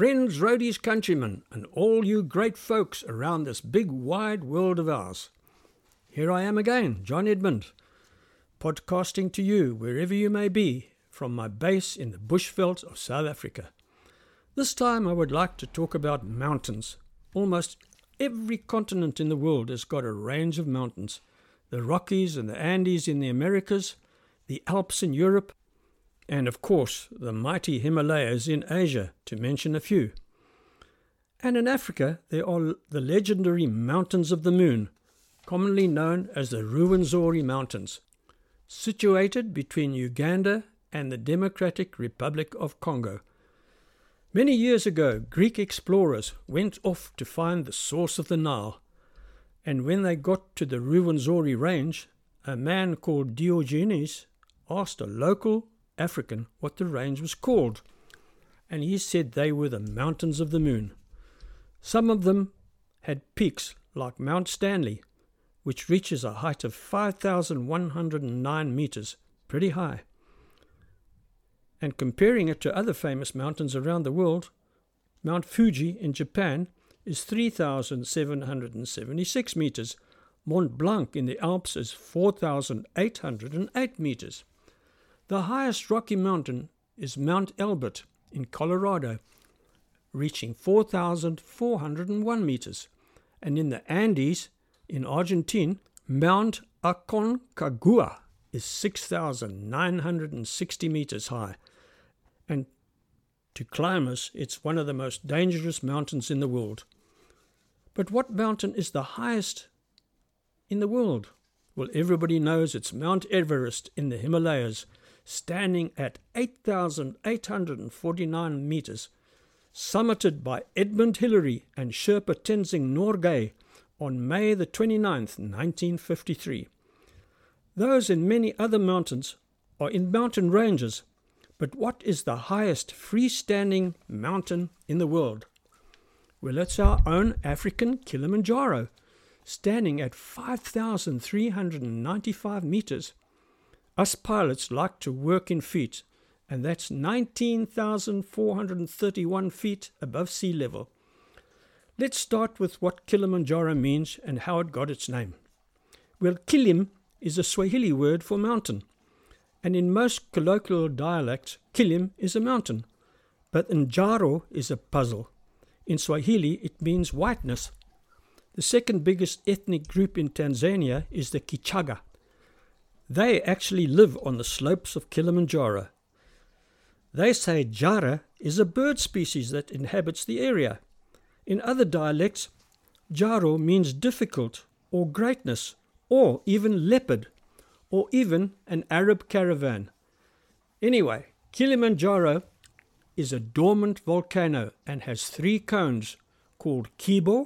Friends, roadies, countrymen, and all you great folks around this big wide world of ours. Here I am again, John Edmund, podcasting to you wherever you may be from my base in the bushveld of South Africa. This time I would like to talk about mountains. Almost every continent in the world has got a range of mountains. The Rockies and the Andes in the Americas, the Alps in Europe, and of course the mighty Himalayas in Asia, to mention a few. And in Africa there are the legendary Mountains of the Moon, commonly known as the Ruwenzori Mountains, situated between Uganda and the Democratic Republic of Congo. Many years ago, Greek explorers went off to find the source of the Nile, and when they got to the Ruwenzori range, a man called Diogenes asked a local African what the range was called, and he said they were the Mountains of the Moon. Some of them had peaks like Mount Stanley, which reaches a height of 5,109 meters, pretty high. And comparing it to other famous mountains around the world, Mount Fuji in Japan is 3,776 meters. Mont Blanc in the Alps is 4,808 meters. The highest Rocky Mountain is Mount Elbert in Colorado, reaching 4,401 meters. And in the Andes in Argentina, Mount Aconcagua is 6,960 meters high. And to climbers, it's one of the most dangerous mountains in the world. But what mountain is the highest in the world? Well, everybody knows it's Mount Everest in the Himalayas, standing at 8,849 meters, summited by Edmund Hillary and Sherpa Tenzing Norgay on May the 29th, 1953. Those and many other mountains are in mountain ranges, but what is the highest freestanding mountain in the world? Well, it's our own African Kilimanjaro, standing at 5,395 meters. Us pilots like to work in feet, and that's 19,431 feet above sea level. Let's start with what Kilimanjaro means and how it got its name. Well, Kilim is a Swahili word for mountain, and in most colloquial dialects, Kilim is a mountain, but Njaro is a puzzle. In Swahili, it means whiteness. The second biggest ethnic group in Tanzania is the Kichaga. They actually live on the slopes of Kilimanjaro. They say Jara is a bird species that inhabits the area. In other dialects, Jaro means difficult or greatness or even leopard or even an Arab caravan. Anyway, Kilimanjaro is a dormant volcano and has three cones called Kibo,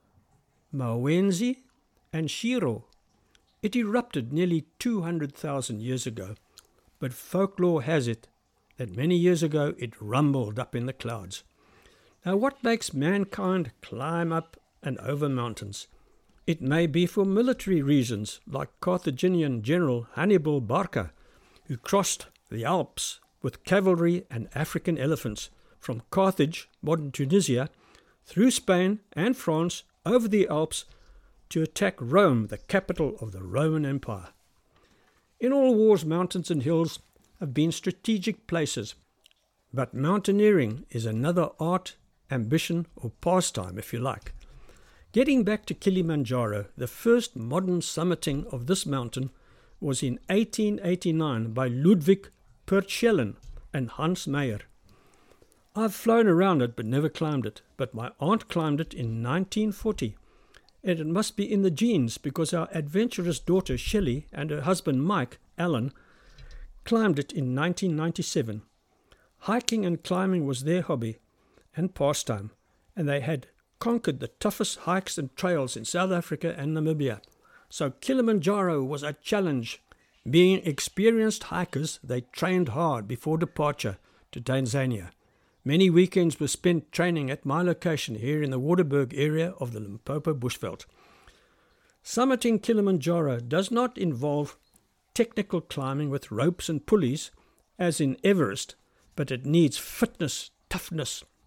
Mawenzi and Shiro. It erupted nearly 200,000 years ago, but folklore has it that many years ago it rumbled up in the clouds. Now, what makes mankind climb up and over mountains? It may be for military reasons, like Carthaginian general Hannibal Barca, who crossed the Alps with cavalry and African elephants from Carthage, modern Tunisia, through Spain and France, over the Alps, to attack Rome, the capital of the Roman Empire. In all wars, mountains and hills have been strategic places, but mountaineering is another art, ambition, or pastime, if you like. Getting back to Kilimanjaro, the first modern summiting of this mountain was in 1889 by Ludwig Pertschellen and Hans Meyer. I've flown around it but never climbed it, but my aunt climbed it in 1940. And it must be in the genes, because our adventurous daughter Shelley and her husband Mike, Allen, climbed it in 1997. Hiking and climbing was their hobby and pastime, and they had conquered the toughest hikes and trails in South Africa and Namibia. So Kilimanjaro was a challenge. Being experienced hikers, they trained hard before departure to Tanzania. Many weekends were spent training at my location here in the Waterberg area of the Limpopo Bushveld. Summiting Kilimanjaro does not involve technical climbing with ropes and pulleys, as in Everest, but it needs fitness, toughness,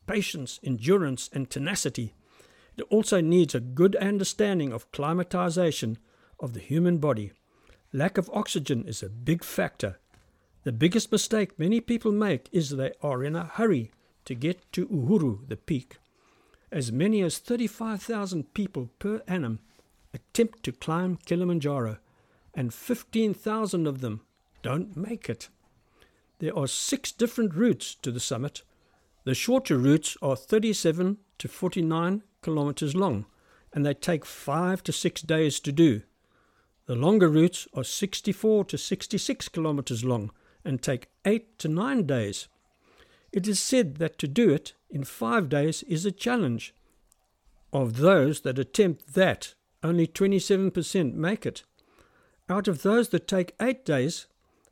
patience, endurance, and tenacity. It also needs a good understanding of climatization of the human body. Lack of oxygen is a big factor. The biggest mistake many people make is they are in a hurry to get to Uhuru, the peak. As many as 35,000 people per annum attempt to climb Kilimanjaro, and 15,000 of them don't make it. There are 6 different routes to the summit. The shorter routes are 37 to 49 kilometers long, and they take 5 to 6 days to do. The longer routes are 64 to 66 kilometers long and take 8 to 9 days. It is said that to do it in 5 days is a challenge. Of those that attempt that, only 27% make it. Out of those that take 8 days,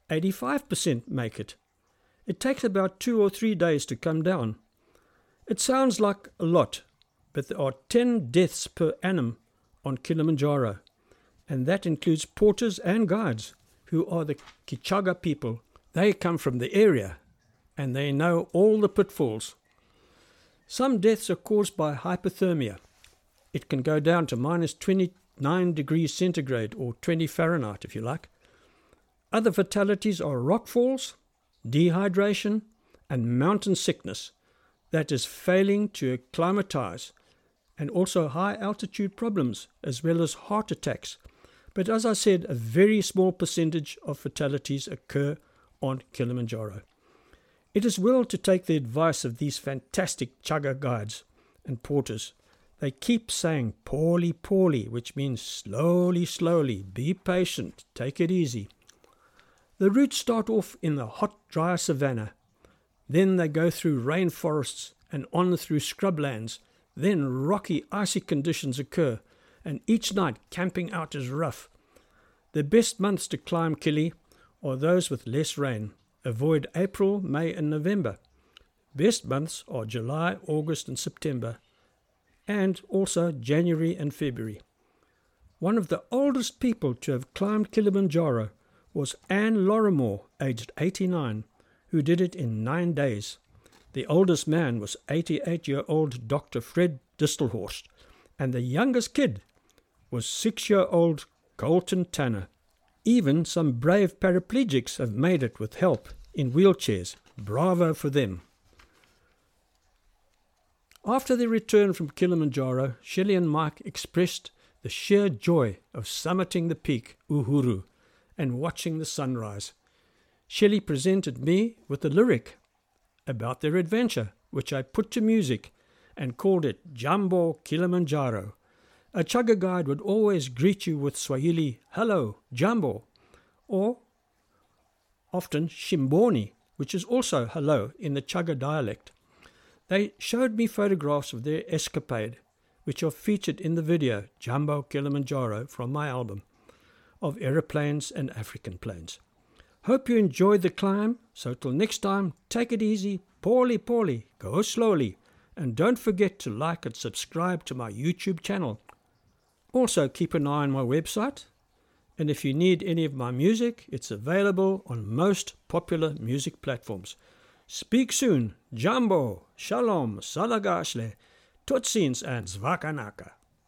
85% make it. It takes about 2 or 3 days to come down. It sounds like a lot, but there are 10 deaths per annum on Kilimanjaro, and that includes porters and guides, who are the Kichagga people. They come from the area, and they know all the pitfalls. Some deaths are caused by hypothermia. It can go down to minus 29 degrees centigrade or 20 Fahrenheit if you like. Other fatalities are rock falls, dehydration, and mountain sickness, that is failing to acclimatize, and also high altitude problems as well as heart attacks. But as I said, a very small percentage of fatalities occur on Kilimanjaro. It is well to take the advice of these fantastic Chagga guides and porters. They keep saying poorly, poorly, which means slowly, slowly, be patient, take it easy. The routes start off in the hot, dry savanna. Then they go through rainforests and on through scrublands. Then rocky, icy conditions occur, and each night camping out is rough. The best months to climb Kili are those with less rain. Avoid April, May and November. Best months are July, August and September, and also January and February. One of the oldest people to have climbed Kilimanjaro was Anne Lorimore, aged 89, who did it in 9 days. The oldest man was 88-year-old Dr. Fred Distelhorst, and the youngest kid was 6-year-old Colton Tanner. Even some brave paraplegics have made it with help in wheelchairs. Bravo for them. After their return from Kilimanjaro, Shelley and Mike expressed the sheer joy of summiting the peak, Uhuru, and watching the sunrise. Shelley presented me with a lyric about their adventure, which I put to music and called it Jambo Kilimanjaro. A Chagga guide would always greet you with Swahili, hello, Jambo, or often Shimboni, which is also hello in the Chagga dialect. They showed me photographs of their escapade, which are featured in the video Jambo Kilimanjaro from my album, of aeroplanes and African planes. Hope you enjoyed the climb, so till next time, take it easy, poorly, poorly, go slowly, and don't forget to like and subscribe to my YouTube channel. Also keep an eye on my website, and if you need any of my music, it's available on most popular music platforms. Speak soon, Jambo, Shalom, Salagashle, Tot ziens and Zwakanaka.